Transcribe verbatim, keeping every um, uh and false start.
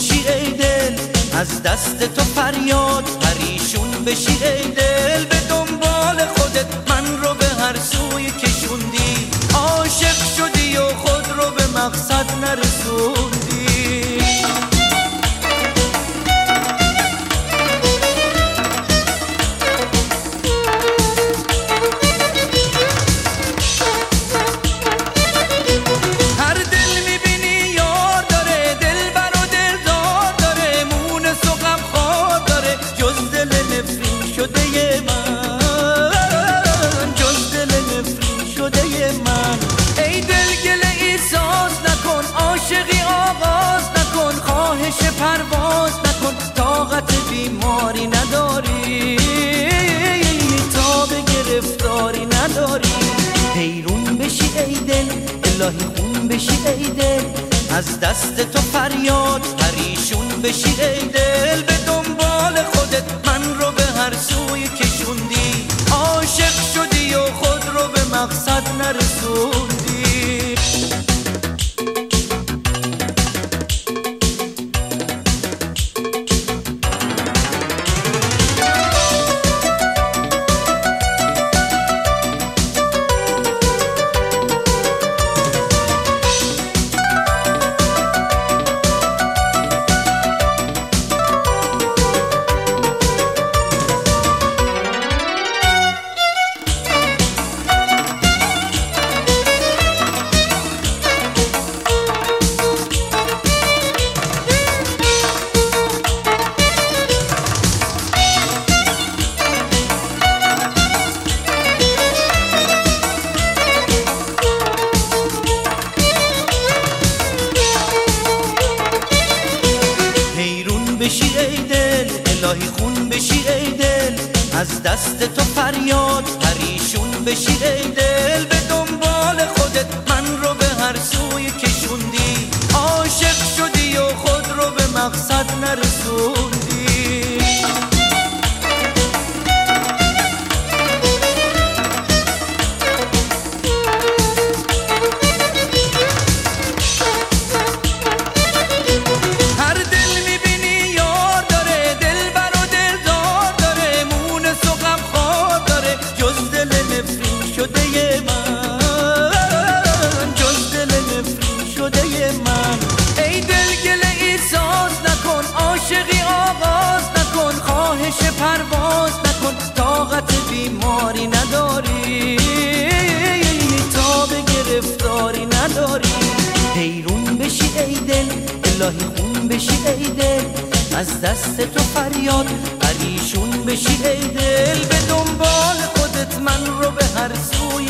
بشی ای دل، از دست تو فریاد پریشون بشی ای دل. به دنبال خودت من رو به هر سوی کشوندی، عاشق شدی و خود رو به مقصد نرسوندی. پرواز نکن، طاقت بیماری نداری، تاب گرفتاری نداری. حیرون بشی ای دل، الهی خون بشی ای دل، از دست تو فریاد پریشون بشی ای دل. به دنبال خودت من رو به هر سوی کشوندی، عاشق شدی و خود رو به مقصد نرسوندی. بشی ای دل، الهی خون بشی ای دل، از دست تو فریاد پریشون بشی ای دل. به دنبال خودت من رو به هر سوی کشوندی، عاشق شدی و خود رو به مقصد نرسوندی. پرواز نکن، طاقت بیماری نداری، تاب گرفتاری نداری. حیرون بشی ای دل، الهی خون بشی ای دل، از دست تو فریاد پریشون بشی ای دل. به دنبال خودت من رو به هر سوی